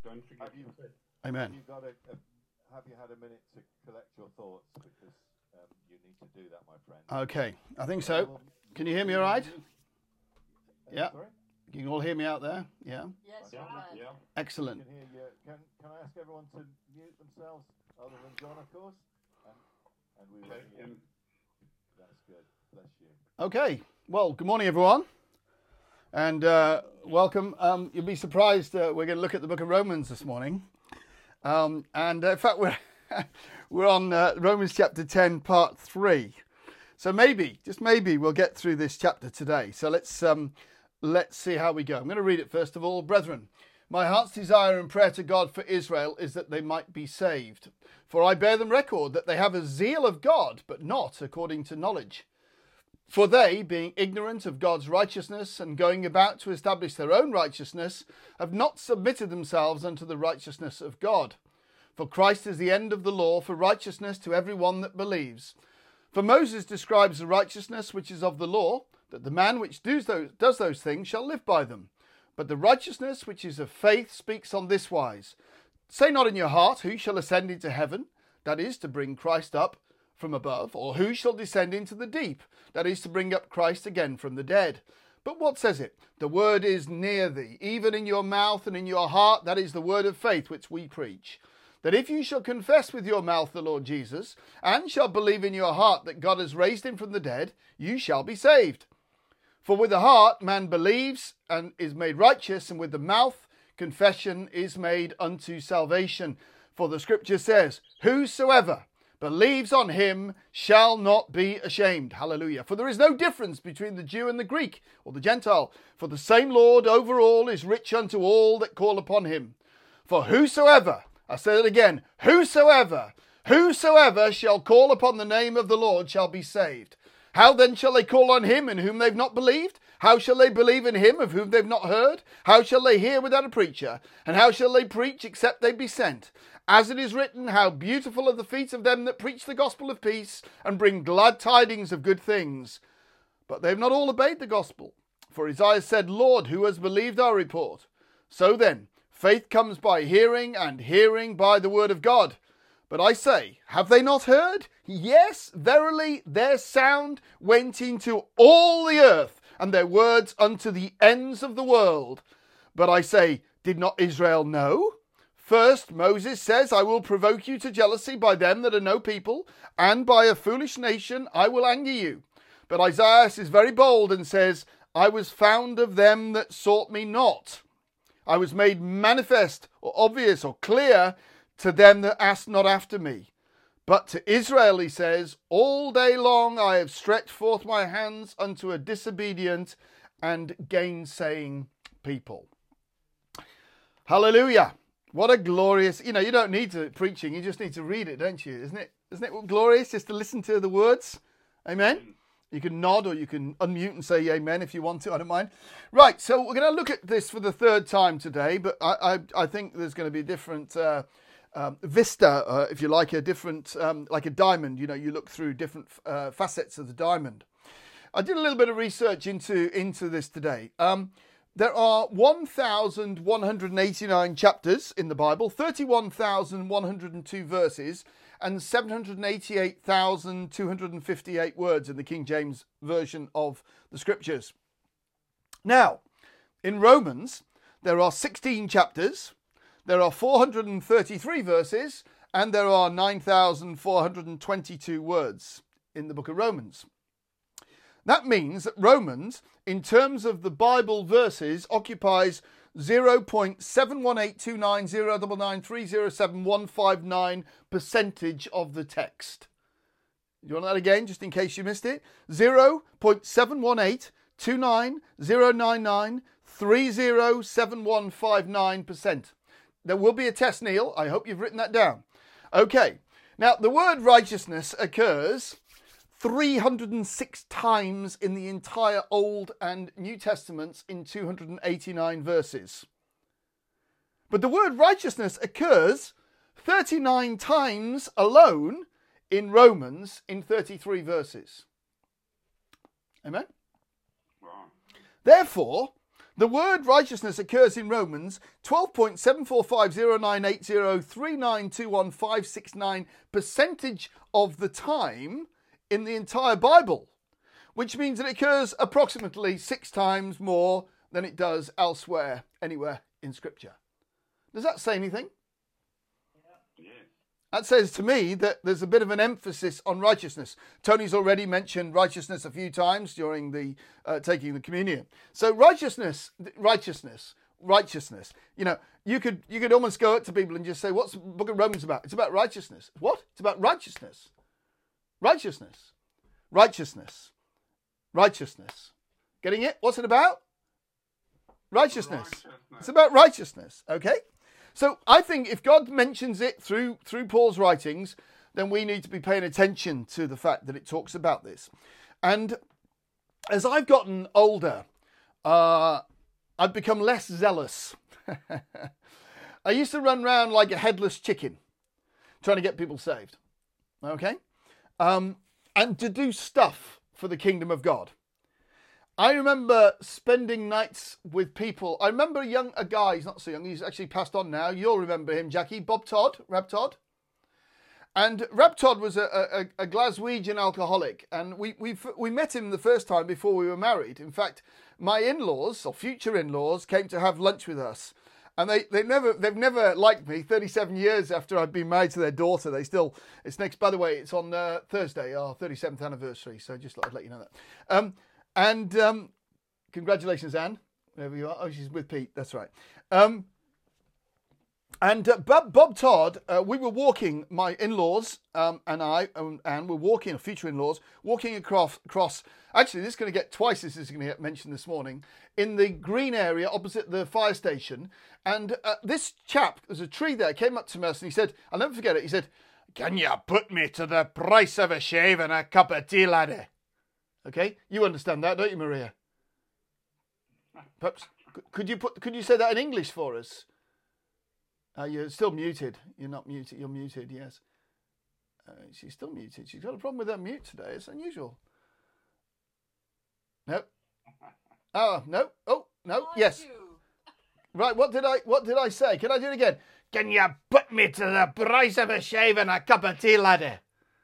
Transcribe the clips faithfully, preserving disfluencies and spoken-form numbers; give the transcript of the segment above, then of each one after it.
Don't forget. Have you, Amen. have you got a, a, have you had a minute to collect your thoughts? Because um, you need to do that, my friend. Okay, I think so. Can you hear me all right? Uh, Yeah. Sorry? You can all hear me out there? Yeah. Yes, Yeah, right. yeah. Excellent. Can, hear you. Can, can I ask everyone to mute themselves, other than John, of course? And, and we will hear you. That's good. Bless you. Okay. Well, good morning, everyone. And uh, welcome. Um, you'll be surprised uh, we're going to look at the book of Romans this morning. Um, and uh, in fact, we're, we're on uh, Romans chapter ten, part three. So maybe, just maybe, we'll get through this chapter today. So let's um, let's see how we go. I'm going to read it first of all. Brethren, my heart's desire and prayer to God for Israel is that they might be saved. For I bear them record that they have a zeal of God, but not according to knowledge. For they, being ignorant of God's righteousness and going about to establish their own righteousness, have not submitted themselves unto the righteousness of God. For Christ is the end of the law for righteousness to every one that believes. For Moses describes the righteousness which is of the law, that the man which does those, does those things shall live by them. But the righteousness which is of faith speaks on this wise. Say not in your heart, who shall ascend into heaven? That is, to bring Christ up from above. Or who shall descend into the deep? That is, to bring up Christ again from the dead. But what says it? The word is near thee, even in your mouth and in your heart. That is the word of faith which we preach. That if you shall confess with your mouth the Lord Jesus, and shall believe in your heart that God has raised him from the dead, you shall be saved. For with the heart man believes and is made righteous, and with the mouth confession is made unto salvation. For the scripture says, whosoever believes on him shall not be ashamed. Hallelujah. For there is no difference between the Jew and the Greek, or the Gentile. For the same Lord over all is rich unto all that call upon him. For whosoever, I say it again, whosoever, whosoever shall call upon the name of the Lord shall be saved. How then shall they call on him in whom they've not believed? How shall they believe in him of whom they've not heard? How shall they hear without a preacher? And how shall they preach except they be sent? As it is written, how beautiful are the feet of them that preach the gospel of peace and bring glad tidings of good things. But they've not all obeyed the gospel. For Isaiah said, Lord, who has believed our report? So then, faith comes by hearing, and hearing by the word of God. But I say, have they not heard? Yes, verily, their sound went into all the earth, and their words unto the ends of the world. But I say, did not Israel know? First, Moses says, I will provoke you to jealousy by them that are no people, and by a foolish nation I will anger you. But Isaiah is very bold and says, I was found of them that sought me not. I was made manifest or obvious or clear to them that asked not after me. But to Israel, he says, all day long I have stretched forth my hands unto a disobedient and gainsaying people. Hallelujah. What a glorious, you know, you don't need to preaching, you just need to read it, don't you? Isn't it? Isn't it glorious just to listen to the words? Amen. You can nod or you can unmute and say amen if you want to. I don't mind. Right, so we're going to look at this for the third time today, but I I, I think there's going to be a different uh, um, vista, uh, if you like, a different, um, like a diamond. You know, you look through different uh, facets of the diamond. I did a little bit of research into, into this today. Um, there are one thousand one hundred eighty-nine chapters in the Bible, thirty-one thousand one hundred two verses, and seven hundred eighty-eight thousand two hundred fifty-eight words in the King James Version of the Scriptures. Now, in Romans, there are sixteen chapters, there are four hundred thirty-three verses, and there are nine thousand four hundred twenty-two words in the book of Romans. That means that Romans, in terms of the Bible verses, occupies zero point seven one eight two nine zero nine nine three zero seven one five nine percentage of the text. You want that again, just in case you missed it? zero point seven one eight two nine zero nine nine three zero seven one five nine percent. There will be a test, Neil. I hope you've written that down. Okay. Now, the word righteousness occurs three hundred six times in the entire Old and New Testaments in two hundred eighty-nine verses. But the word righteousness occurs thirty-nine times alone in Romans in thirty-three verses. Amen? Wow. Therefore, The word righteousness occurs in Romans twelve point seven four five zero nine eight zero three nine two one five six nine percentage of the time in the entire Bible, which means that it occurs approximately six times more than it does elsewhere, anywhere in Scripture. Does that say anything? Yeah. That says to me that there's a bit of an emphasis on righteousness. Tony's already mentioned righteousness a few times during the uh, taking the communion. So righteousness, righteousness, righteousness. You know, you could you could almost go up to people and just say, "What's the Book of Romans about?" It's about righteousness. What? It's about righteousness. Righteousness. Righteousness. Righteousness. Getting it? What's it about? Righteousness. righteousness. It's about righteousness. Okay? So I think if God mentions it through through Paul's writings, then we need to be paying attention to the fact that it talks about this. And as I've gotten older, uh, I've become less zealous. I used to run around like a headless chicken, trying to get people saved. Okay? Um, and to do stuff for the kingdom of God. I remember spending nights with people. I remember a young a guy, he's not so young, he's actually passed on now. You'll remember him, Jackie. Bob Todd, Rab Todd. And Rab Todd was a, a, a Glaswegian alcoholic. And we, we, we met him the first time before we were married. In fact, my in-laws, or future in-laws, came to have lunch with us. And they, they never, they've never liked me. thirty-seven years after I've been married to their daughter, they still, it's next, by the way, it's on uh, Thursday, our thirty-seventh anniversary. So just thought I'd let you know that. Um, And um, congratulations, Anne, wherever you are. Oh, she's with Pete. That's right. Um, and uh, Bob, Bob Todd, uh, we were walking, my in-laws um, and I, um, Anne, were walking, or future in-laws, walking across, across, actually, this is going to get twice this is going to get mentioned this morning, in the green area opposite the fire station. And uh, this chap, there's a tree there, came up to us and he said, I'll never forget it, he said, "Can you put me to the price of a shave and a cup of tea, laddie?" Okay, you understand that, don't you, Maria? Perhaps could you put could you say that in English for us? Uh, you're still muted. You're not muted. You're muted. Yes. Uh, she's still muted. She's got a problem with her mute today. It's unusual. No. Oh no. Oh no. Yes. Right. What did I What did I say? Can I do it again? Can you put me to the price of a shave and a cup of tea, laddie?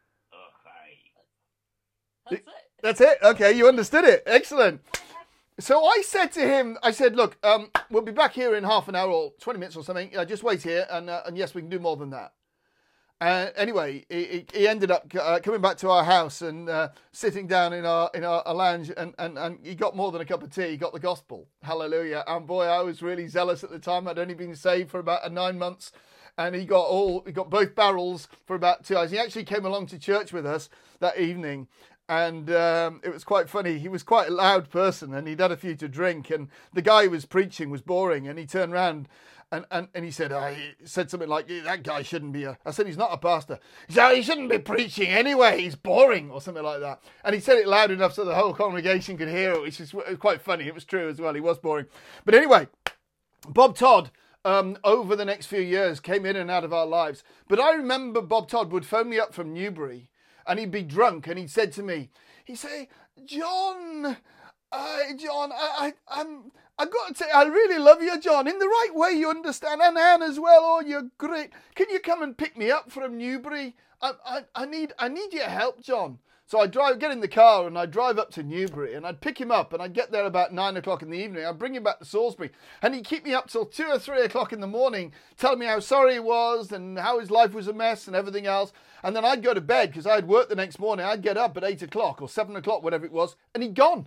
That's it. That's it. Okay, you understood it. Excellent. So I said to him, I said, look, um, we'll be back here in half an hour or twenty minutes or something. Uh, just wait here. And, uh, and yes, we can do more than that. Uh, anyway, he, he ended up uh, coming back to our house and uh, sitting down in our in our, our lounge. And, and, and he got more than a cup of tea. He got the gospel. Hallelujah. And boy, I was really zealous at the time. I'd only been saved for about nine months. And he got all, he got both barrels for about two hours. He actually came along to church with us that evening. And um, it was quite funny. He was quite a loud person and he'd had a few to drink. And the guy who was preaching was boring. And he turned around and, and, and he said, oh, he said something like, that guy shouldn't be a... I said, he's not a pastor. He said, oh, he shouldn't be preaching anyway. He's boring or something like that. And he said it loud enough so the whole congregation could hear it, which is quite funny. It was true as well. He was boring. But anyway, Bob Todd, um, over the next few years, came in and out of our lives. But I remember Bob Todd would phone me up from Newbury. And he'd be drunk, and he said to me, he'd say, John, uh, John, I, I, I'm, I've got to say, I really love you, John, in the right way, you understand, and Anne as well. Oh, you're great. Can you come and pick me up from Newbury? I, I, I need, I need your help, John. So I drive, get in the car and I'd drive up to Newbury and I'd pick him up and I'd get there about nine o'clock in the evening. I'd bring him back to Salisbury and he'd keep me up till two or three o'clock in the morning, telling me how sorry he was and how his life was a mess and everything else. And then I'd go to bed because I'd work the next morning. I'd get up at eight o'clock or seven o'clock, whatever it was, and he'd gone.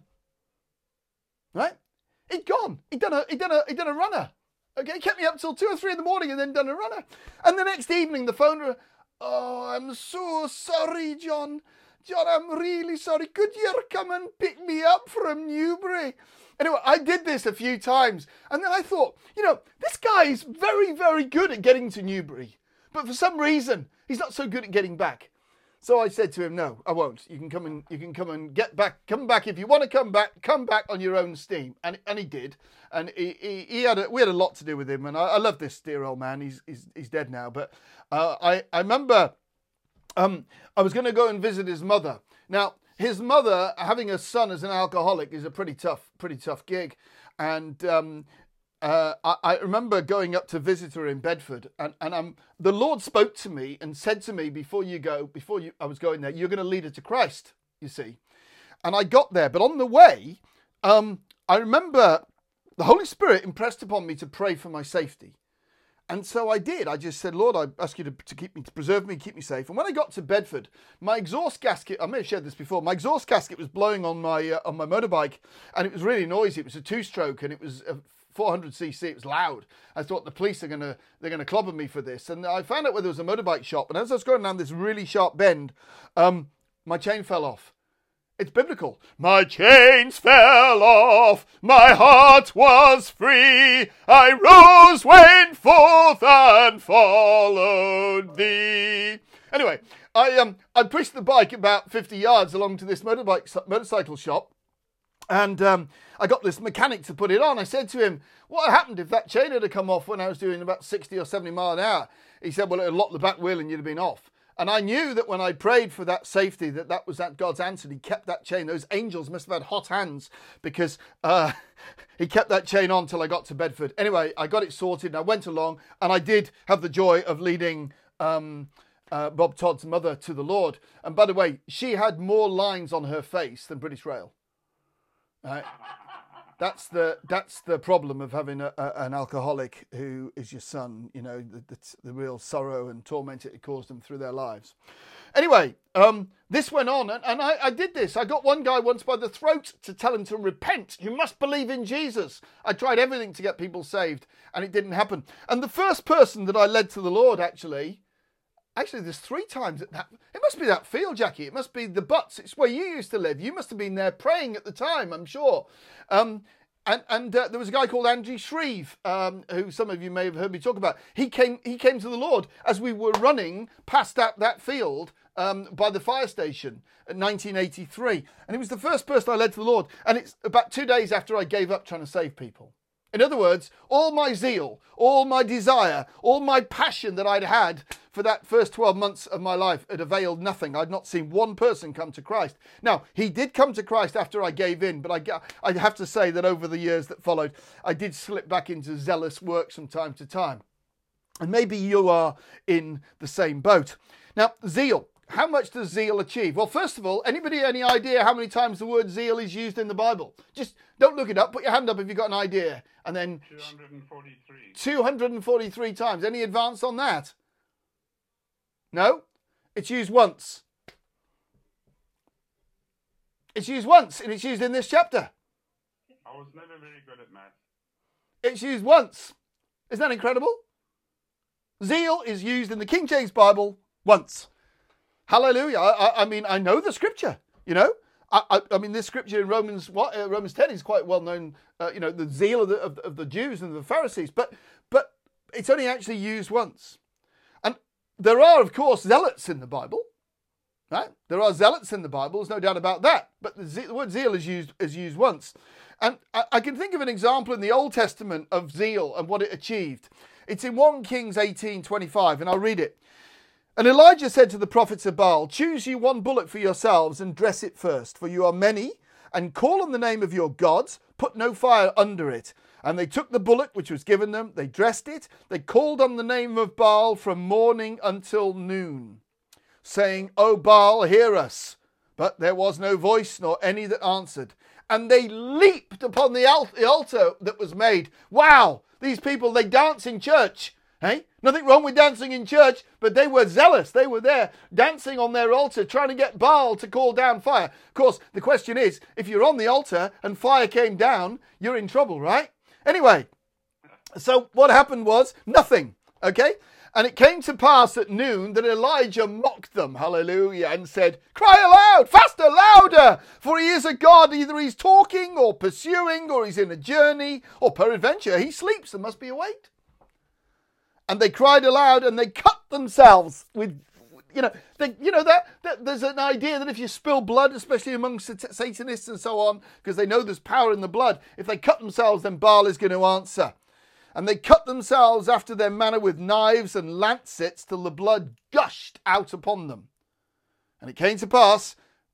Right? He'd gone. He'd done a, he'd done a, he'd done a runner. Okay, he kept me up till two or three in the morning and then done a runner. And the next evening, the phone, oh, I'm so sorry, John. John, I'm really sorry. Could you come and pick me up from Newbury? Anyway, I did this a few times. And then I thought, you know, this guy is very, very good at getting to Newbury. But for some reason, he's not so good at getting back. So I said to him, no, I won't. You can come and you can come and get back. Come back if you want to come back. Come back on your own steam. And and he did. And he he, he had a, we had a lot to do with him. And I, I love this dear old man. He's he's he's dead now. But uh, I I remember um I was going to go and visit his mother. Now his mother, having a son as an alcoholic, is a pretty tough pretty tough gig. And um, uh, I, I remember going up to visit her in Bedford, and, and um, the Lord spoke to me and said to me, before you go, before you, I was going there, you're going to lead her to Christ, you see. And I got there, but on the way, um, I remember the Holy Spirit impressed upon me to pray for my safety. And so I did. I just said, Lord, I ask you to, to keep me, to preserve me, keep me safe. And when I got to Bedford, my exhaust gasket, I may have shared this before, my exhaust gasket was blowing on my uh, on my motorbike, and it was really noisy. It was a two-stroke, and it was a four hundred c c. It was loud. I thought the police are gonna they're gonna clobber me for this. And I found out where there was a motorbike shop. And as I was going down this really sharp bend, um, my chain fell off. It's biblical. My chains fell off, my heart was free, I rose, went forth and followed thee. Anyway, I um I pushed the bike about fifty yards along to this motorbike motorcycle shop, and um, I got this mechanic to put it on. I said to him, what happened if that chain had come off when I was doing about sixty or seventy mile an hour? He said, well, it would lock the back wheel and you'd have been off. And I knew that when I prayed for that safety, that that was that God's answer. He kept that chain. Those angels must have had hot hands, because uh, he kept that chain on till I got to Bedford. Anyway, I got it sorted and I went along, and I did have the joy of leading um, uh, Bob Todd's mother to the Lord. And by the way, she had more lines on her face than British Rail. Uh, That's the that's the problem of having a, a, an alcoholic who is your son, you know, the, the, the real sorrow and torment it caused them through their lives. Anyway, um, this went on, and, and I, I did this. I got one guy once by the throat to tell him to repent. You must believe in Jesus. I tried everything to get people saved, and it didn't happen. And the first person that I led to the Lord, actually, actually there's three times at that. It must be that field, Jackie. It must be the Butts. It's where you used to live. You must have been there praying at the time, I'm sure. Um, and and uh, there was a guy called Andy Shreve, um, who some of you may have heard me talk about. He came he came to the Lord as we were running past that, that field um, by the fire station in nineteen eighty-three. And he was the first person I led to the Lord. And it's about two days after I gave up trying to save people. In other words, all my zeal, all my desire, all my passion that I'd had for that first twelve months of my life had availed nothing. I'd not seen one person come to Christ. Now, he did come to Christ after I gave in, but I, I have to say that over the years that followed, I did slip back into zealous work from time to time. And maybe you are in the same boat. Now, zeal. How much does zeal achieve? Well, first of all, anybody any idea how many times the word zeal is used in the Bible? Just don't look it up. Put your hand up if you've got an idea. And then two hundred forty-three. two hundred forty-three times. Any advance on that? No? It's used once. It's used once, and it's used in this chapter. I was never very good at math. It's used once. Isn't that incredible? Zeal is used in the King James Bible once. Hallelujah. I, I, I mean, I know the scripture, you know. I, I, I mean, this scripture in Romans what, uh, Romans ten is quite well known, uh, you know, the zeal of the, of, of the Jews and the Pharisees. But, but it's only actually used once. And there are, of course, zealots in the Bible, right? There are zealots in the Bible, there's no doubt about that. But the, ze- the word zeal is used, is used once. And I, I can think of an example in the Old Testament of zeal and what it achieved. It's in First Kings eighteen twenty-five, and I'll read it. And Elijah said to the prophets of Baal, choose you one bullock for yourselves and dress it first, for you are many, and call on the name of your gods, put no fire under it. And they took the bullock which was given them, they dressed it, they called on the name of Baal from morning until noon, saying, O Baal, hear us. But there was no voice nor any that answered. And they leaped upon the altar that was made. Wow, these people, they dance in church. Hey, nothing wrong with dancing in church, but they were zealous. They were there dancing on their altar, trying to get Baal to call down fire. Of course, the question is, if you're on the altar and fire came down, you're in trouble, right? Anyway, so what happened was nothing, okay? And it came to pass at noon that Elijah mocked them, hallelujah, and said, cry aloud, faster, louder, for he is a God. Either he's talking or pursuing, or he's in a journey, or peradventure he sleeps and must be awake. And they cried aloud and they cut themselves with, you know, they, you know that, that there's an idea that if you spill blood, especially amongst Satanists and so on, because they know there's power in the blood, if they cut themselves, then Baal is going to answer. And they cut themselves after their manner with knives and lancets till the blood gushed out upon them. And it came to pass,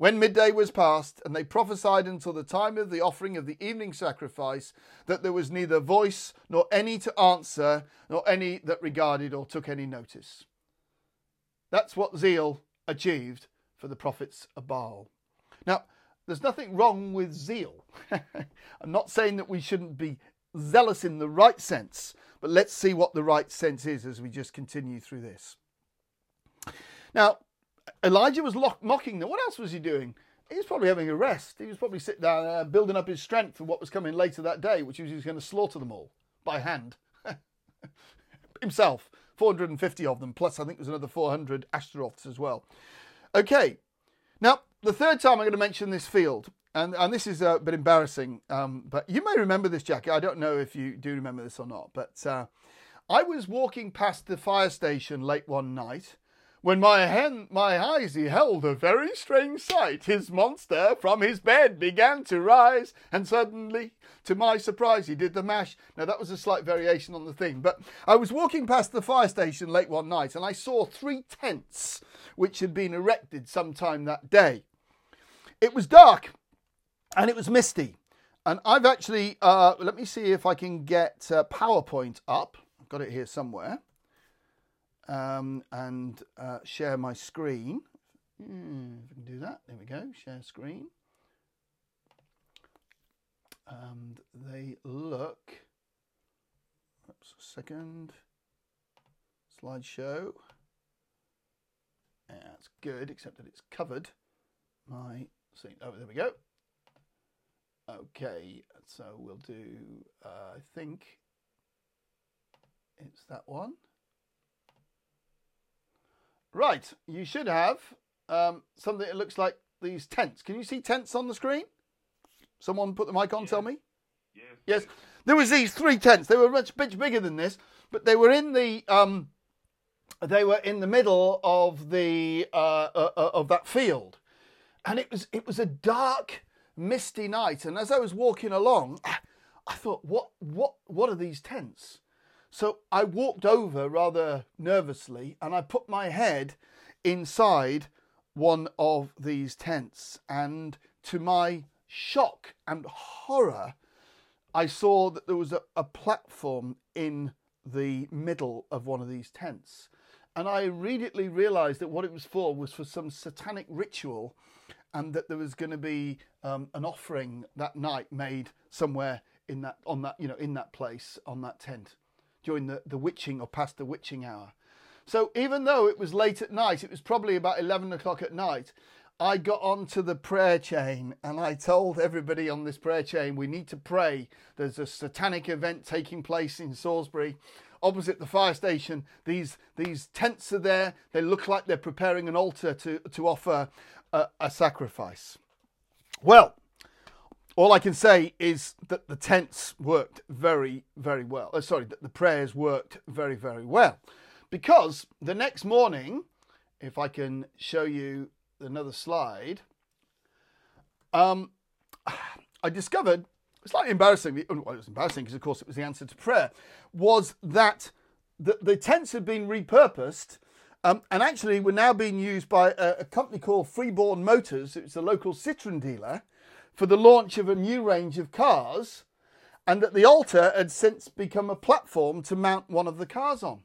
when midday was past, and they prophesied until the time of the offering of the evening sacrifice, that there was neither voice nor any to answer, nor any that regarded or took any notice. That's what zeal achieved for the prophets of Baal. Now, there's nothing wrong with zeal. I'm not saying that we shouldn't be zealous in the right sense, but let's see what the right sense is as we just continue through this. Now, Elijah was lock- mocking them. What else was he doing? He was probably having a rest. He was probably sitting down uh, building up his strength for what was coming later that day, which was he was going to slaughter them all by hand. Himself. four hundred fifty of them, plus I think there's another four hundred Ashtaroths as well. Okay. Now, the third time I'm going to mention this field, and, and this is a bit embarrassing, um, but you may remember this, Jackie. I don't know if you do remember this or not, but uh, I was walking past the fire station late one night, when my, hen, my eyes beheld a very strange sight. His monster from his bed began to rise, and suddenly, to my surprise, he did the mash. Now, that was a slight variation on the thing, but I was walking past the fire station late one night, and I saw three tents which had been erected sometime that day. It was dark, and it was misty, and I've actually, uh, let me see if I can get uh, PowerPoint up. I've got it here somewhere. Um, and uh, share my screen. Mm, if I can do that, there we go, share screen. And they look, oops, a second, slideshow. Yeah, that's good, except that it's covered my scene. Oh, there we go. Okay, so we'll do, uh, I think it's that one. Right, you should have um, something that looks like these tents. Can you see tents on the screen? Someone put the mic on, Yes. tell me. Yes. Yes, there was these three tents. They were much bit bigger than this, but they were in the um, they were in the middle of the uh, uh, of that field, and it was it was a dark, misty night. And as I was walking along, I thought, what what what are these tents? So I walked over rather nervously and I put my head inside one of these tents. And to my shock and horror, I saw that there was a, a platform in the middle of one of these tents. And I immediately realized that what it was for was for some satanic ritual, and that there was going to be um, an offering that night made somewhere in that, on that, you know, in that place, on that tent, during the, the witching or past the witching hour. So even though it was late at night, it was probably about eleven o'clock at night, I got onto the prayer chain and I told everybody on this prayer chain, we need to pray. There's a satanic event taking place in Salisbury, opposite the fire station. These these tents are there. They look like they're preparing an altar to, to offer a, a sacrifice. Well, all I can say is that the tents worked very, very well. Oh, sorry, that the prayers worked very, very well. Because the next morning, if I can show you another slide, um, I discovered, slightly embarrassing, well, it was embarrassing because of course it was the answer to prayer, was that the, the tents had been repurposed um, and actually were now being used by a, a company called Freeborn Motors. It's a local Citroen dealer, for the launch of a new range of cars, and that the altar had since become a platform to mount one of the cars on.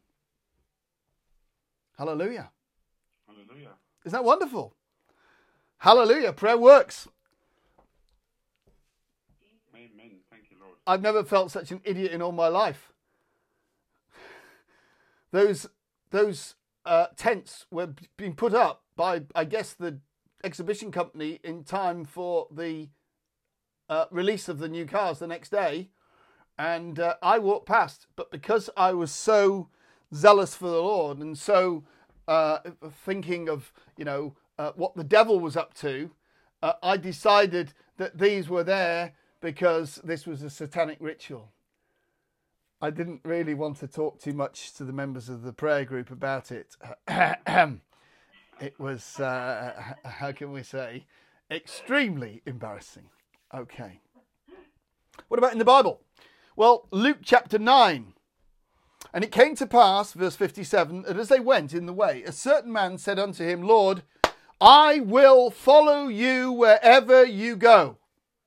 Hallelujah. Hallelujah. Isn't that wonderful? Hallelujah. Prayer works. Amen. Thank you, Lord. I've never felt such an idiot in all my life. Those those uh, tents were being put up by, I guess, the exhibition company in time for the uh, release of the new cars the next day. And uh, I walked past, but because I was so zealous for the Lord and so uh, thinking of, you know, uh, what the devil was up to, uh, I decided that these were there because this was a satanic ritual. I didn't really want to talk too much to the members of the prayer group about it. It was, uh, how can we say, extremely embarrassing. Okay. What about in the Bible? Well, Luke chapter nine. And it came to pass, verse fifty-seven, that as they went in the way, a certain man said unto him, Lord, I will follow you wherever you go.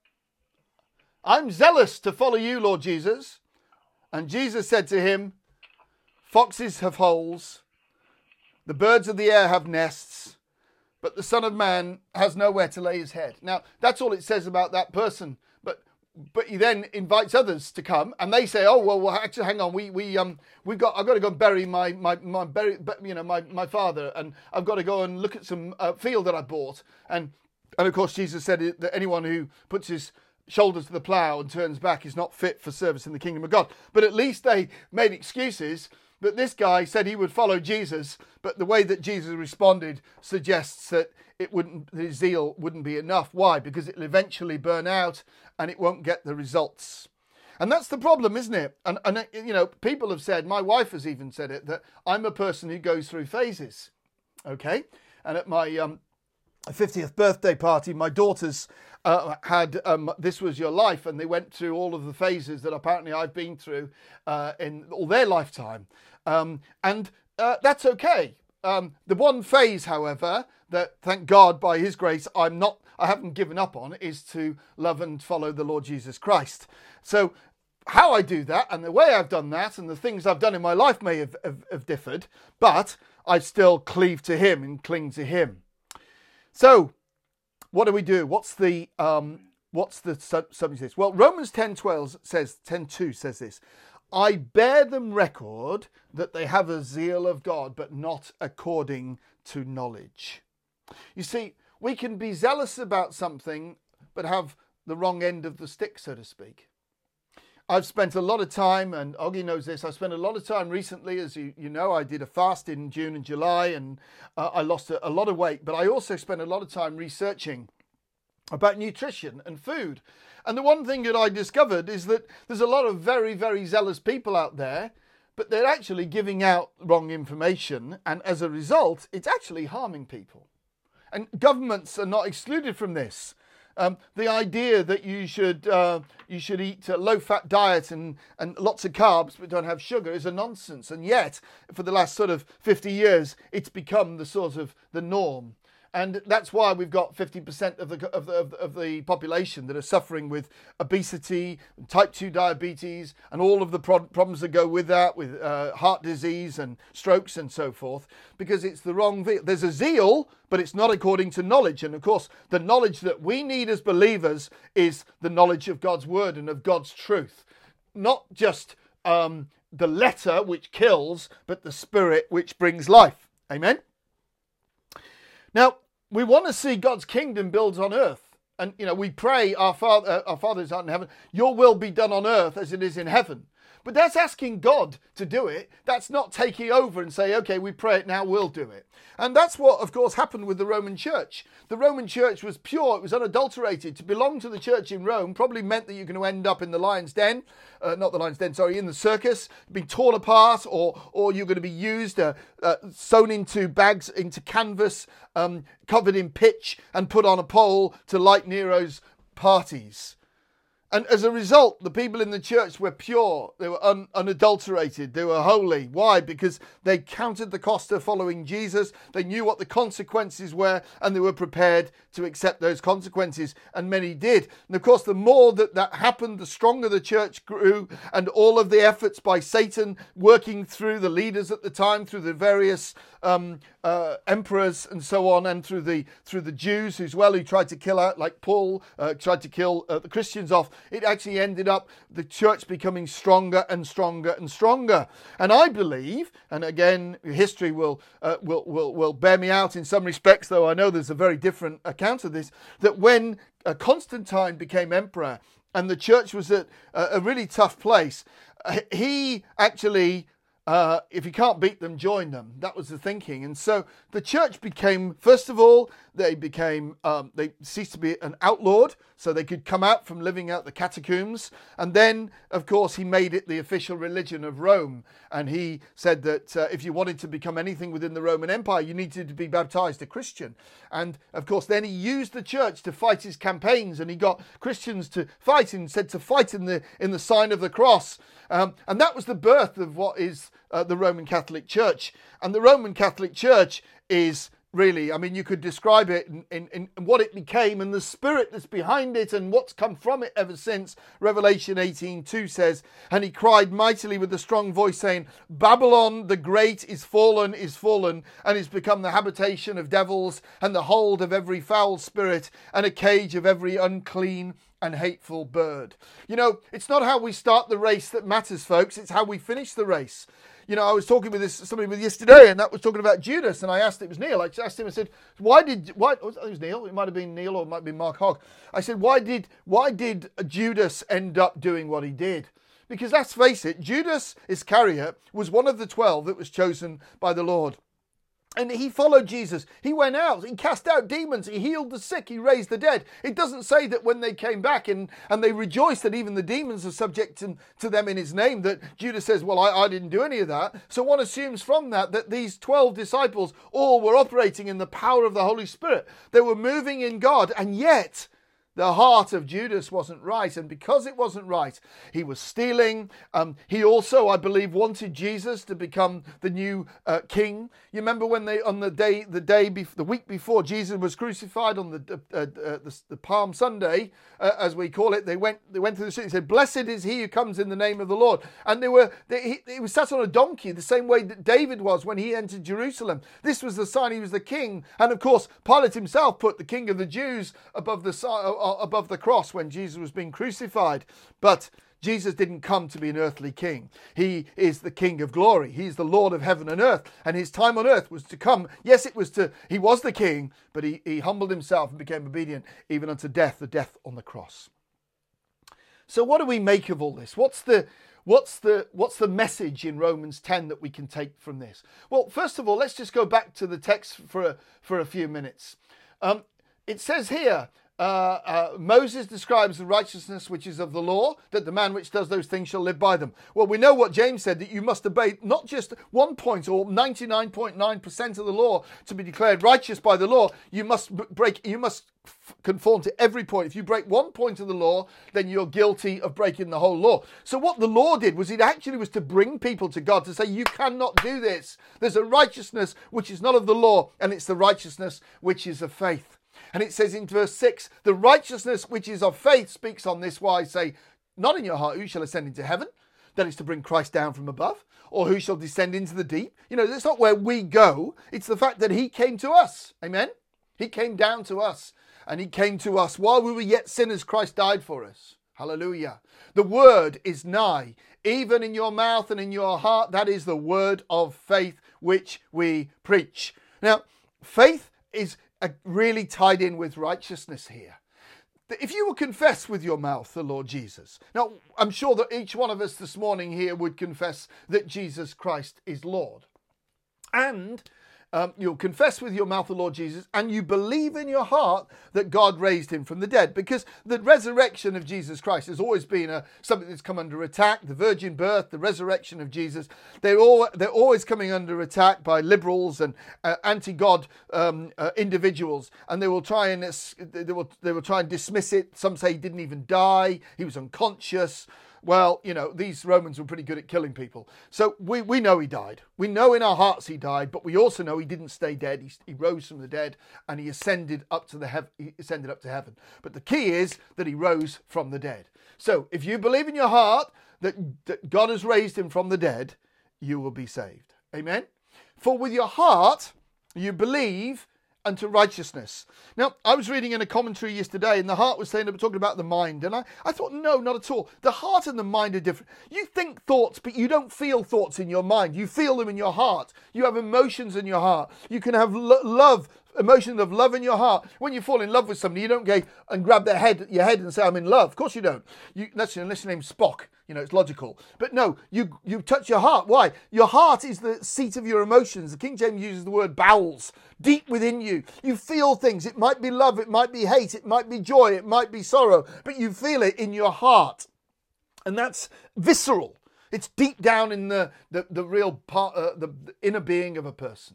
I'm zealous to follow you, Lord Jesus. And Jesus said to him, foxes have holes, the birds of the air have nests, but the Son of Man has nowhere to lay his head. Now, that's all it says about that person. But but he then invites others to come, and they say, "Oh well, well actually, hang on, we we um we got I've got to go and bury my my my bury you know my my father, and I've got to go and look at some uh, field that I bought." And and of course, Jesus said that anyone who puts his shoulders to the plough and turns back is not fit for service in the kingdom of God. But at least they made excuses. But this guy said he would follow Jesus, but the way that Jesus responded suggests that it wouldn't, his zeal wouldn't be enough. Why? Because it'll eventually burn out and it won't get the results. And that's the problem, isn't it? And, and you know, people have said, my wife has even said it, that I'm a person who goes through phases. Okay? And at my um, fiftieth birthday party, my daughters uh, had um, This Was Your Life, and they went through all of the phases that apparently I've been through uh, in all their lifetime. Um, and uh, that's okay. Um, the one phase, however, that thank God by his grace I'm not, I haven't given up on, is to love and follow the Lord Jesus Christ. So how I do that and the way I've done that and the things I've done in my life may have, have, have differed, but I still cleave to him and cling to him. So what do we do? What's the um, what's the sub- subject of this? Well, Romans ten twelve says, ten two says this: I bear them record that they have a zeal of God, but not according to knowledge. You see, we can be zealous about something, but have the wrong end of the stick, so to speak. I've spent a lot of time, and Oggy knows this, I spent a lot of time recently, as you, you know, I did a fast in June and July, and uh, I lost a, a lot of weight, but I also spent a lot of time researching about nutrition and food. And the one thing that I discovered is that there's a lot of very, very zealous people out there, but they're actually giving out wrong information, and as a result, it's actually harming people. And governments are not excluded from this. Um, the idea that you should uh, you should eat a low-fat diet and, and lots of carbs but don't have sugar is a nonsense. And yet, for the last sort of fifty years, it's become the sort of the norm. And that's why we've got fifty percent of the, of the of the of the population that are suffering with obesity, type two diabetes, and all of the pro- problems that go with that, with uh, heart disease and strokes and so forth, because it's the wrong zeal. There's a zeal, but it's not according to knowledge. And of course, the knowledge that we need as believers is the knowledge of God's word and of God's truth. Not just um, the letter which kills, but the spirit which brings life. Amen? Now, we want to see God's kingdom built on earth. And, you know, we pray, our Father, our Father who art in heaven, your will be done on earth as it is in heaven. But that's asking God to do it. That's not taking over and say, okay, we pray it, now we'll do it. And that's what, of course, happened with the Roman church. The Roman church was pure. It was unadulterated. To belong to the church in Rome probably meant that you're going to end up in the lion's den. Uh, not the lion's den, sorry, in the circus, being torn apart, or or you're going to be used, uh, uh, sewn into bags, into canvas, um, covered in pitch, and put on a pole to light Nero's parties. And as a result, the people in the church were pure. They were un- unadulterated. They were holy. Why? Because they counted the cost of following Jesus. They knew what the consequences were, and they were prepared to accept those consequences. And many did. And of course, the more that that happened, the stronger the church grew. And all of the efforts by Satan working through the leaders at the time, through the various um, uh, emperors and so on, and through the through the Jews as well, who tried to kill out, like Paul, uh, tried to kill uh, the Christians off. It actually ended up the church becoming stronger and stronger and stronger. And I believe, and again, history will uh, will will will bear me out in some respects, though I know there's a very different account of this, that when uh, Constantine became emperor and the church was at uh, a really tough place, he actually, Uh, if you can't beat them, join them. That was the thinking. And so the church became, first of all, they became, um, they ceased to be an outlawed, so they could come out from living out the catacombs. And then, of course, he made it the official religion of Rome. And he said that uh, if you wanted to become anything within the Roman Empire, you needed to be baptized a Christian. And, of course, then he used the church to fight his campaigns, and he got Christians to fight and said to fight in the in the sign of the cross. Um, and that was the birth of what is uh, the Roman Catholic Church. And the Roman Catholic Church is really. I mean, you could describe it in, in, in what it became and the spirit that's behind it and what's come from it ever since. Revelation eighteen two says, and he cried mightily with a strong voice, saying, Babylon the great is fallen, is fallen, and is become the habitation of devils, and the hold of every foul spirit, and a cage of every unclean and hateful bird. You know, it's not how we start the race that matters, folks. It's how we finish the race. You know, I was talking with this somebody with yesterday, and that was talking about Judas, and I asked, it was Neil, I asked him, I said, why did, why, it was Neil, it might have been Neil, or it might be Mark Hogg. I said, why did, why did Judas end up doing what he did? Because let's face it, Judas Iscariot was one of the twelve that was chosen by the Lord. And he followed Jesus. He went out, he cast out demons, he healed the sick, he raised the dead. It doesn't say that when they came back and, and they rejoiced that even the demons are subject to, to them in his name, that Judas says, well, I, I didn't do any of that. So one assumes from that that these twelve disciples all were operating in the power of the Holy Spirit. They were moving in God, and yet the heart of Judas wasn't right, and because it wasn't right, he was stealing. Um, he also, I believe, wanted Jesus to become the new uh, king. You remember when they, on the day, the day, bef- the week before Jesus was crucified on the uh, uh, the, the Palm Sunday, uh, as we call it, they went they went through the city and said, "Blessed is he who comes in the name of the Lord." And they were they, he, he was sat on a donkey, the same way that David was when he entered Jerusalem. This was the sign he was the king, and of course, Pilate himself put the King of the Jews above the uh, above the cross when Jesus was being crucified. But Jesus didn't come to be an earthly king. He is the King of glory. He's the Lord of heaven and earth. And his time on earth was to come. Yes, it was to, he was the king, but he, he humbled himself and became obedient even unto death, the death on the cross. So what do we make of all this? What's the, what's the, what's the message in Romans ten that we can take from this? Well, first of all, let's just go back to the text for a, for a few minutes. Um, it says here, Uh, uh, Moses describes the righteousness which is of the law, that the man which does those things shall live by them. Well, we know what James said, that you must obey not just one point or ninety-nine point nine percent of the law to be declared righteous by the law. You must break, you must f- conform to every point. If you break one point of the law, then you're guilty of breaking the whole law. So what the law did was it actually was to bring people to God, to say, you cannot do this. There's a righteousness which is not of the law, and it's the righteousness which is of faith. And it says in verse six, the righteousness which is of faith speaks on this wise, say, not in your heart, who shall ascend into heaven? That is to bring Christ down from above. Or who shall descend into the deep? You know, that's not where we go. It's the fact that he came to us. Amen? He came down to us. And he came to us while we were yet sinners. Christ died for us. Hallelujah. The word is nigh, even in your mouth and in your heart. That is the word of faith which we preach. Now, faith is really tied in with righteousness here. If you will confess with your mouth the Lord Jesus. Now, I'm sure that each one of us this morning here would confess that Jesus Christ is Lord. And um, you'll confess with your mouth the Lord Jesus, and you believe in your heart that God raised him from the dead. Because the resurrection of Jesus Christ has always been a, something that's come under attack. The virgin birth, the resurrection of Jesus, they're, all, they're always coming under attack by liberals and uh, anti-God um, uh, individuals. And they will try and they will, they will try and dismiss it. Some say he didn't even die. He was unconscious. Well, you know, these Romans were pretty good at killing people. So we, we know he died. We know in our hearts he died, but we also know he didn't stay dead. He, he rose from the dead and he ascended up to the hev- he ascended up to heaven. But the key is that he rose from the dead. So if you believe in your heart that, that God has raised him from the dead, you will be saved. Amen? For with your heart you believe unto righteousness. Now, I was reading in a commentary yesterday, and the heart was saying, talking about the mind, and I, I thought, no, not at all. The heart and the mind are different. You think thoughts, but you don't feel thoughts in your mind. You feel them in your heart. You have emotions in your heart. You can have lo- love, emotions of love in your heart. When you fall in love with somebody, you don't go and grab their head, your head and say, I'm in love. Of course you don't. You, unless, unless your name's Spock. You know, it's logical. But no, you you touch your heart. Why? Your heart is the seat of your emotions. The King James uses the word bowels. Deep within you. You feel things. It might be love. It might be hate. It might be joy. It might be sorrow. But you feel it in your heart. And that's visceral. It's deep down in the, the, the real part, uh, the, the inner being of a person.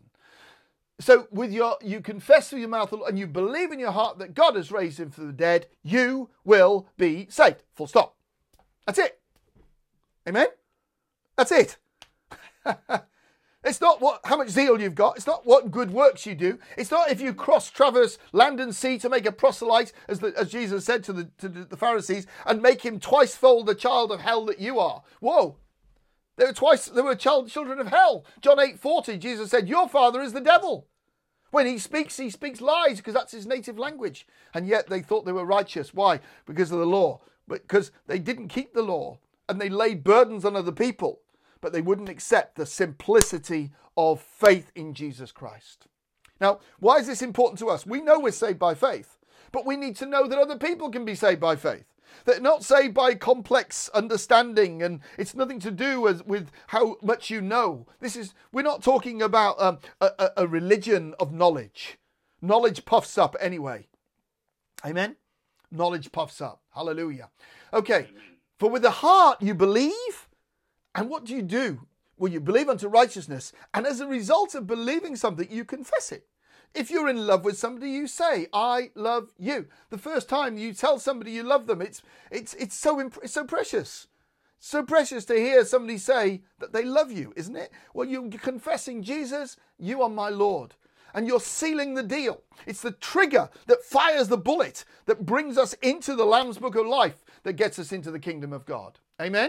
So with your, you confess with your mouth and you believe in your heart that God has raised him from the dead, you will be saved. Full stop. That's it. Amen? That's it. It's not what how much zeal you've got. It's not what good works you do. It's not if you cross traverse land and sea to make a proselyte, as, the, as Jesus said to the, to the Pharisees, and make him twice fold the child of hell that you are. Whoa. They were twice, they were child, children of hell. John eight forty, Jesus said, your father is the devil. When he speaks, he speaks lies because that's his native language. And yet they thought they were righteous. Why? Because of the law. Because they didn't keep the law and they laid burdens on other people, but they wouldn't accept the simplicity of faith in Jesus Christ. Now, why is this important to us? We know we're saved by faith, but we need to know that other people can be saved by faith. They're not saved by complex understanding, and it's nothing to do with, with how much you know. This is, we're not talking about um, a, a religion of knowledge. Knowledge puffs up anyway. Amen? Knowledge puffs up. Hallelujah. Okay. For with the heart you believe, and what do you do? Well, you believe unto righteousness, and as a result of believing something, you confess it. If you're in love with somebody, you say, I love you. The first time you tell somebody you love them, it's it's it's so imp- it's so precious. So precious to hear somebody say that they love you, isn't it? Well, you're confessing, Jesus, you are my Lord. And you're sealing the deal. It's the trigger that fires the bullet that brings us into the Lamb's Book of Life that gets us into the kingdom of God. Amen?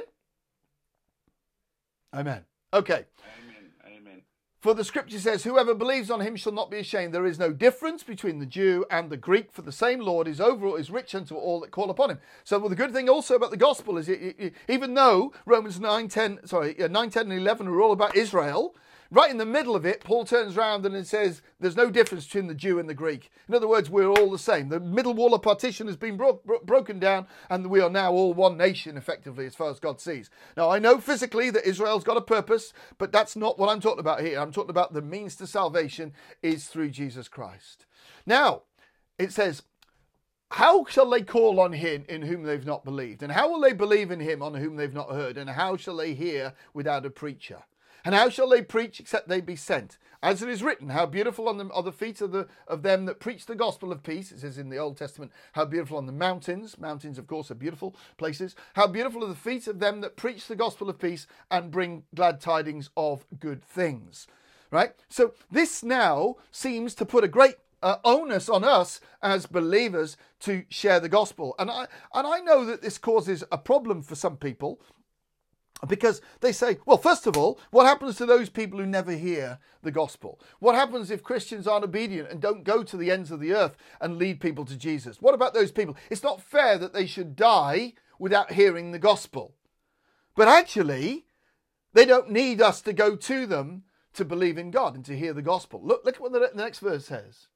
Amen. Okay. Amen. Amen. For the scripture says, whoever believes on him shall not be ashamed. There is no difference between the Jew and the Greek, for the same Lord is over all, is rich unto all that call upon him. So well, the good thing also about the gospel is, it, it, it, even though Romans nine, ten, sorry, nine, ten, and eleven are all about Israel, right in the middle of it, Paul turns around and it says, there's no difference between the Jew and the Greek. In other words, we're all the same. The middle wall of partition has been bro- bro- broken down, and we are now all one nation, effectively, as far as God sees. Now, I know physically that Israel's got a purpose, but that's not what I'm talking about here. I'm talking about the means to salvation is through Jesus Christ. Now, it says, how shall they call on him in whom they've not believed? And how will they believe in him on whom they've not heard? And how shall they hear without a preacher? And how shall they preach except they be sent? As it is written, how beautiful on the, are the feet of, the, of them that preach the gospel of peace. It says in the Old Testament, how beautiful on the mountains. Mountains, of course, are beautiful places. How beautiful are the feet of them that preach the gospel of peace and bring glad tidings of good things. Right? So this now seems to put a great uh, onus on us as believers to share the gospel. And I, and I know that this causes a problem for some people, because they say, well, first of all, what happens to those people who never hear the gospel? What happens if Christians aren't obedient and don't go to the ends of the earth and lead people to Jesus? What about those people? It's not fair that they should die without hearing the gospel. But actually, they don't need us to go to them to believe in God and to hear the gospel. Look, look at what the, the next verse says.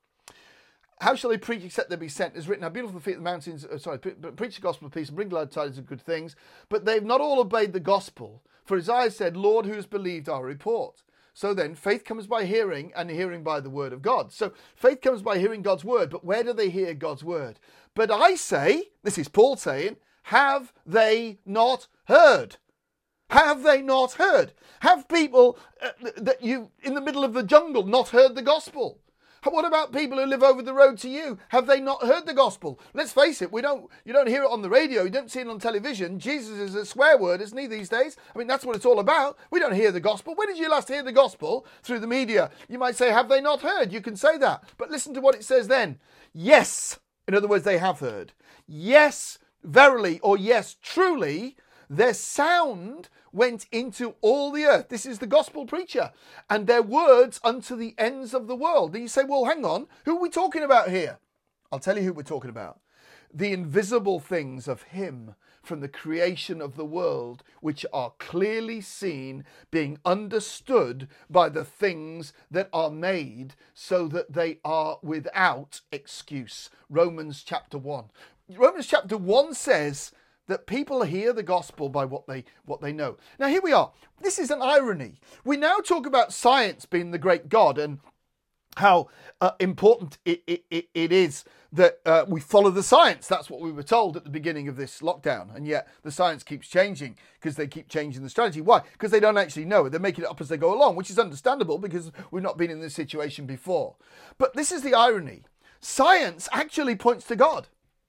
How shall they preach except they be sent? As written, how beautiful the feet of the mountains, uh, sorry, preach the gospel of peace and bring glad tidings of good things. But they've not all obeyed the gospel. For Isaiah said, Lord, who has believed our report? So then, faith comes by hearing, and hearing by the word of God. So faith comes by hearing God's word. But where do they hear God's word? But I say, this is Paul saying, have they not heard? Have they not heard? Have people uh, that you in the middle of the jungle not heard the gospel? What about people who live over the road to you? Have they not heard the gospel? Let's face it, we don't. You don't hear it on the radio. You don't see it on television. Jesus is a swear word, isn't he, these days? I mean, that's what it's all about. We don't hear the gospel. When did you last hear the gospel? Through the media. You might say, have they not heard? You can say that. But listen to what it says then. Yes. In other words, they have heard. Yes, verily, or yes, truly, their sound went into all the earth. This is the gospel preacher. And their words unto the ends of the world. And you say, well, hang on. Who are we talking about here? I'll tell you who we're talking about. The invisible things of him from the creation of the world, which are clearly seen, being understood by the things that are made, so that they are without excuse. Romans chapter one. Romans chapter one says that people hear the gospel by what they what they know. Now here we are. This is an irony. We now talk about science being the great God and how uh, important it, it, it, it is that uh, we follow the science. That's what we were told at the beginning of this lockdown. And yet the science keeps changing because they keep changing the strategy. Why? Because they don't actually know it. They're making it up as they go along, which is understandable because we've not been in this situation before. But this is the irony. Science actually points to God.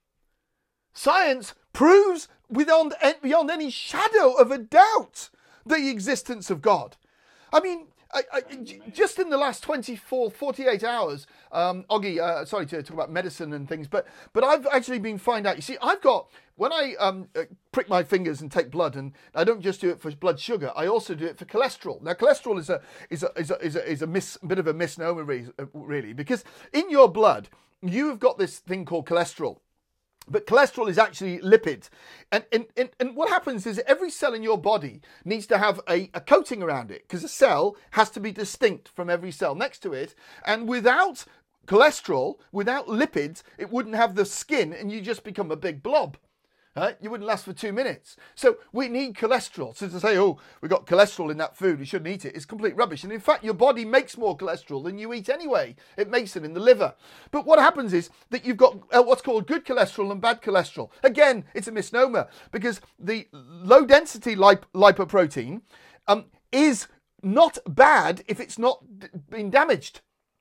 Science proves beyond, beyond any shadow of a doubt the existence of God. I mean, I, I, j- just in the last twenty-four, forty-eight hours, um, Oggy, uh, sorry to talk about medicine and things, but but I've actually been finding out. You see, I've got when I um, uh, prick my fingers and take blood, and I don't just do it for blood sugar. I also do it for cholesterol. Now, cholesterol is a is a is a is a, is a mis, bit of a misnomer, really, because in your blood you've got this thing called cholesterol. But cholesterol is actually lipid. And, and, and, and what happens is every cell in your body needs to have a, a coating around it, because a cell has to be distinct from every cell next to it. And without cholesterol, without lipids, it wouldn't have the skin and you just become a big blob. Right? You wouldn't last for two minutes. So we need cholesterol. So to say, oh, we've got cholesterol in that food, we shouldn't eat it, is complete rubbish. And in fact, your body makes more cholesterol than you eat anyway. It makes it in the liver. But what happens is that you've got uh, what's called good cholesterol and bad cholesterol. Again, it's a misnomer, because the low density lip- lipoprotein um, is not bad if it's not d- been damaged.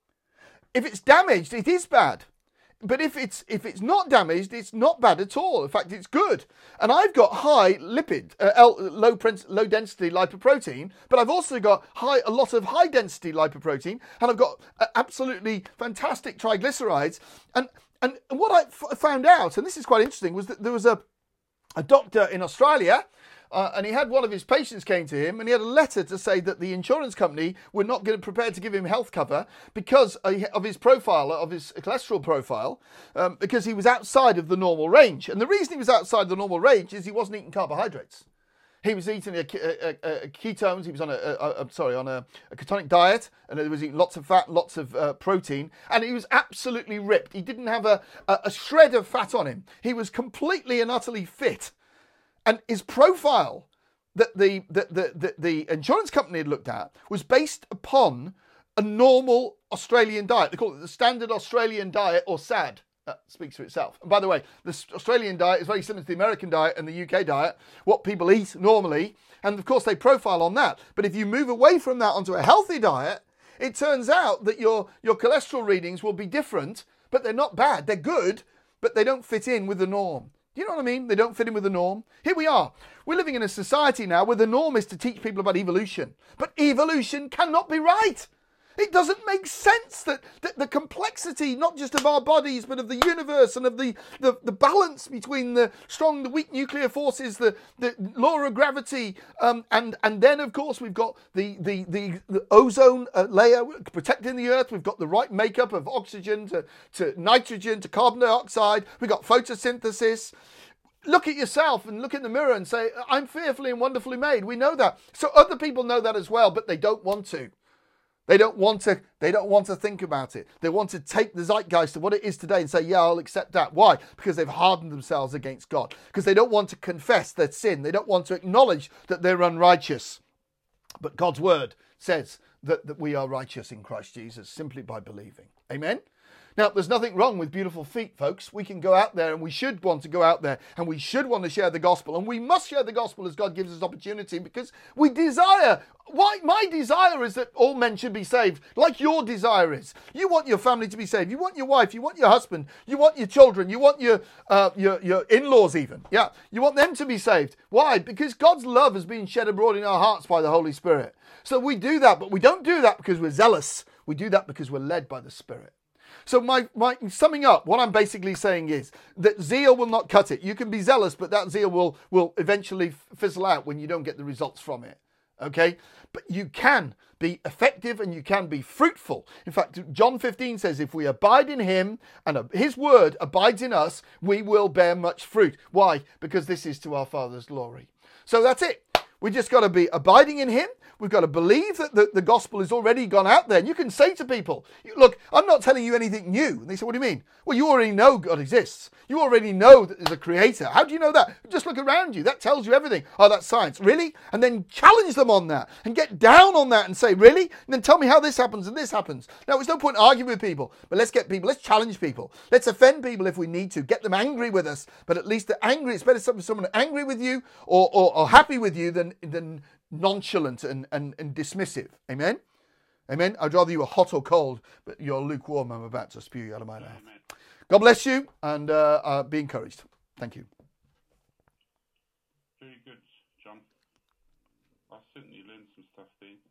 If it's damaged, it is bad. But if it's if it's not damaged, it's not bad at all. In fact, it's good. And I've got high lipid, uh, L, low low density lipoprotein, but I've also got high a lot of high density lipoprotein, and I've got uh, absolutely fantastic triglycerides. And and what I f- found out, and this is quite interesting, was that there was a a doctor in Australia. Uh, and he had one of his patients came to him, and he had a letter to say that the insurance company were not going to prepare to give him health cover because of his profile, of his cholesterol profile, um, because he was outside of the normal range. And the reason he was outside the normal range is he wasn't eating carbohydrates. He was eating a, a, a, a ketones. He was on a, a, a sorry on a, a ketonic diet, and he was eating lots of fat, lots of uh, protein, and he was absolutely ripped. He didn't have a, a, a shred of fat on him. He was completely and utterly fit. And his profile that the, the, the, the, the insurance company had looked at was based upon a normal Australian diet. They call it the Standard Australian Diet, or S A D. That speaks for itself. And by the way, the Australian diet is very similar to the American diet and the U K diet, what people eat normally. And of course, they profile on that. But if you move away from that onto a healthy diet, it turns out that your, your cholesterol readings will be different, but they're not bad. They're good, but they don't fit in with the norm. Do you know what I mean? They don't fit in with the norm. Here we are. We're living in a society now where the norm is to teach people about evolution. But evolution cannot be right. It doesn't make sense that, that the complexity, not just of our bodies, but of the universe and of the, the, the balance between the strong, the weak nuclear forces, the, the law of gravity, um, and, and then, of course, we've got the, the, the, the ozone uh, layer protecting the Earth. We've got the right makeup of oxygen to, to nitrogen to carbon dioxide. We've got photosynthesis. Look at yourself and look in the mirror and say, I'm fearfully and wonderfully made. We know that. So other people know that as well, but they don't want to. They don't want to, they don't want to think about it. They want to take the zeitgeist of what it is today and say, yeah, I'll accept that. Why? Because they've hardened themselves against God. Because they don't want to confess their sin. They don't want to acknowledge that they're unrighteous. But God's word says that, that we are righteous in Christ Jesus simply by believing. Amen? Now, there's nothing wrong with beautiful feet, folks. We can go out there, and we should want to go out there, and we should want to share the gospel, and we must share the gospel as God gives us opportunity, because we desire, why, my desire is that all men should be saved, like your desire is. You want your family to be saved. You want your wife. You want your husband. You want your children. You want your, uh, your, your in-laws even. Yeah, you want them to be saved. Why? Because God's love has been shed abroad in our hearts by the Holy Spirit. So we do that, but we don't do that because we're zealous. We do that because we're led by the Spirit. So my, my summing up, what I'm basically saying is that zeal will not cut it. You can be zealous, but that zeal will, will eventually fizzle out when you don't get the results from it. Okay? But you can be effective and you can be fruitful. In fact, John fifteen says, if we abide in him and his word abides in us, we will bear much fruit. Why? Because this is to our Father's glory. So that's it. We just got to be abiding in him. We've got to believe that the, the gospel has already gone out there. And you can say to people, look, I'm not telling you anything new. And they say, what do you mean? Well, you already know God exists. You already know that there's a creator. How do you know that? Just look around you. That tells you everything. Oh, that's science. Really? And then challenge them on that and get down on that and say, really? And then tell me how this happens and this happens. Now, there's no point arguing with people, but let's get people, let's challenge people. Let's offend people if we need to. Get them angry with us. But at least they're angry. It's better for someone angry with you or, or, or happy with you than, than nonchalant and, and, and dismissive. Amen? Amen? I'd rather you were hot or cold, but you're lukewarm. I'm about to spew you out of my mouth. Amen. God bless you, and uh, uh, be encouraged. Thank you. Very good, John. I certainly learned some stuff there.